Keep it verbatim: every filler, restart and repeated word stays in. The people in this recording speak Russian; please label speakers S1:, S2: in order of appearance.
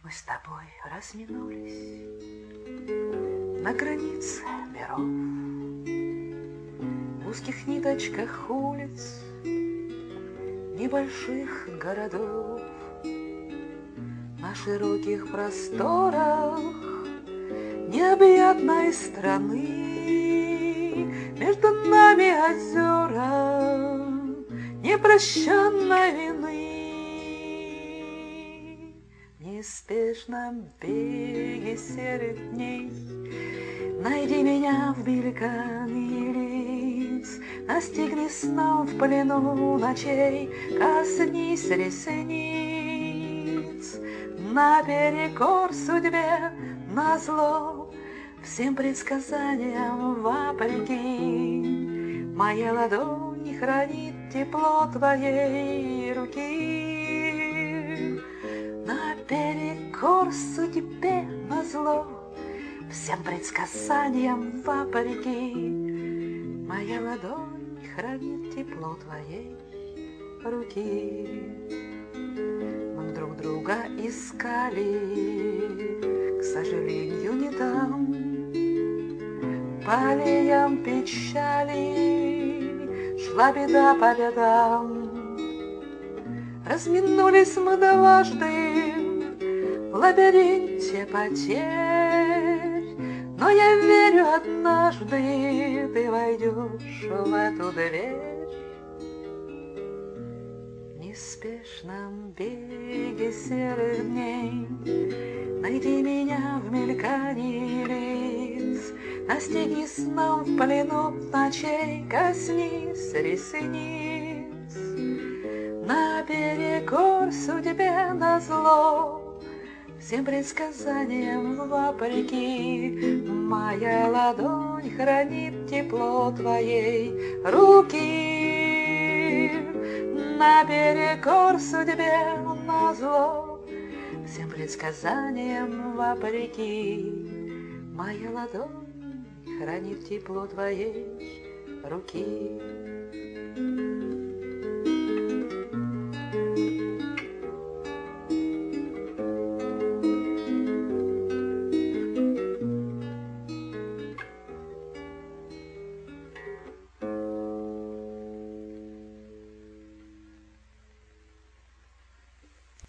S1: Мы с тобой разминулись на границе миров, в узких ниточках улиц небольших городов, на широких просторах необъятной страны. Между нами озера непрощенной вины. В неспешном беге серых дней найди меня в мелькании лиц, настигни сном в плену ночей, коснись ресниц. Наперекор судьбе, назло всем предсказаниям вопреки, моя ладонь хранит тепло твоей руки. Наперекор судьбе, назло всем предсказаниям вопреки, моя ладонь хранит тепло твоей руки. Мы друг друга искали, к сожалению, не там. По аллеям печали шла беда по бедам. Разминулись мы дважды в лабиринте потерь, но я верю, однажды ты войдешь в эту дверь. В неспешном беге серых дней найди меня в мелькании лиц, настигни сном в плену ночей, коснись ресниц. Наперекор судьбе, назло всем предсказаниям вопреки, моя ладонь хранит тепло твоей руки. Наперекор судьбе, назло всем предсказаниям вопреки, моя ладонь хранит тепло твоей руки.